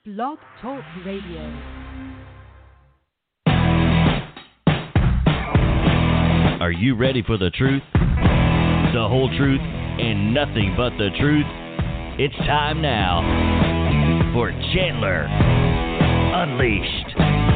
Blog Talk Radio. Are you ready for the truth, the whole truth, and nothing but the truth? It's time now for Chandler Unleashed.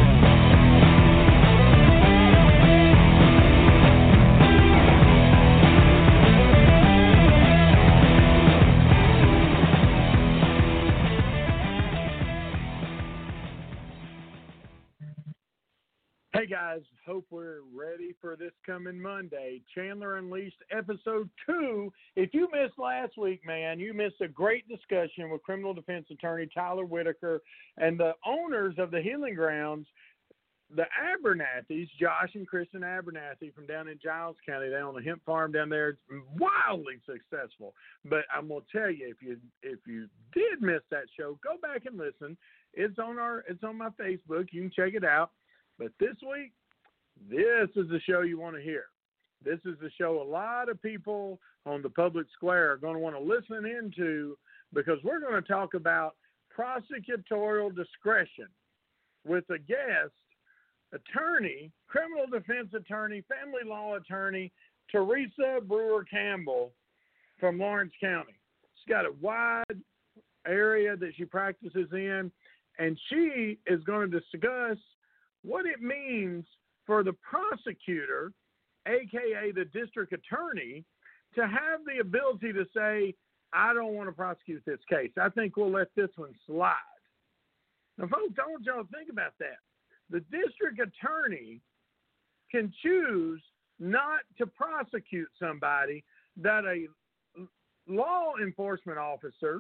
Hey guys, hope we're ready for this coming Monday. Chandler Unleashed episode 2. If you missed last week, man, you missed a great discussion with criminal defense attorney Tyler Whitaker and the owners of the Healing Grounds, the Abernathys, Josh and Kristen Abernathy from down in Giles County. They own a hemp farm down there. It's wildly successful. But I'm going to tell you, if you did miss that show, go back and listen. It's on my Facebook. You can check it out. But this week, this is the show you want to hear. This is the show a lot of people on the public square are going to want to listen into, because we're going to talk about prosecutorial discretion with a guest attorney, criminal defense attorney, family law attorney, Teresa Brewer Campbell from Lawrence County. She's got a wide area that she practices in, and she is going to discuss what it means for the prosecutor, a.k.a. the district attorney, to have the ability to say, I don't want to prosecute this case. I think we'll let this one slide. Now, folks, I want y'all to think about that. The district attorney can choose not to prosecute somebody that a law enforcement officer,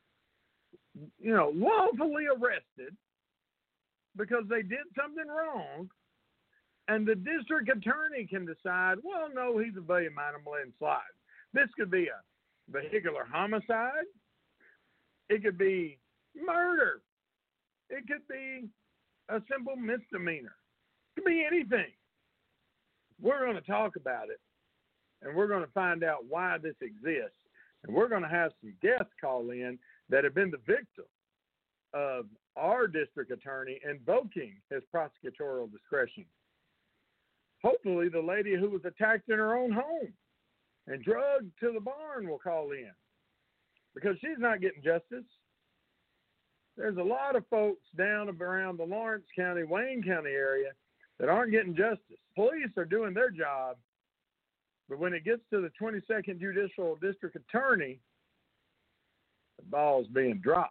lawfully arrested because they did something wrong, and the district attorney can decide, well, no, he's a buddy of mine, I'm going to let him slide. This could be a vehicular homicide. It could be murder. It could be a simple misdemeanor. It could be anything. We're going to talk about it, and we're going to find out why this exists, and we're going to have some guests call in that have been the victim of our district attorney invoking his prosecutorial discretion. Hopefully the lady who was attacked in her own home and drugged to the barn will call in, because she's not getting justice. There's a lot of folks down around the Lawrence County, Wayne County area that aren't getting justice. Police are doing their job, but when it gets to the 22nd Judicial District Attorney, the ball's being dropped.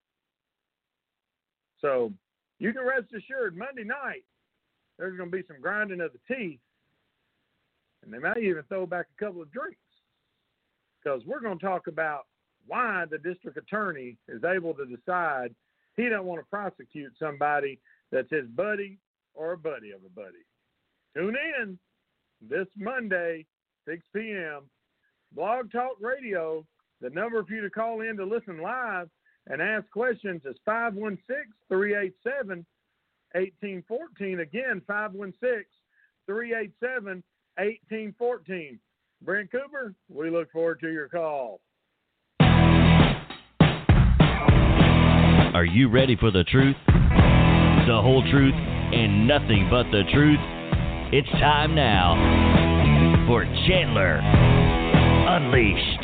So you can rest assured Monday night there's going to be some grinding of the teeth, and they might even throw back a couple of drinks, because we're going to talk about why the district attorney is able to decide he don't want to prosecute somebody that's his buddy or a buddy of a buddy. Tune in this Monday, 6 p.m., Blog Talk Radio. The number for you to call in to listen live and ask questions is 516-387-1814. Again, 516-387-1814. Brent Cooper, we look forward to your call. Are you ready for the truth, the whole truth, and nothing but the truth? It's time now for Chandler Unleashed.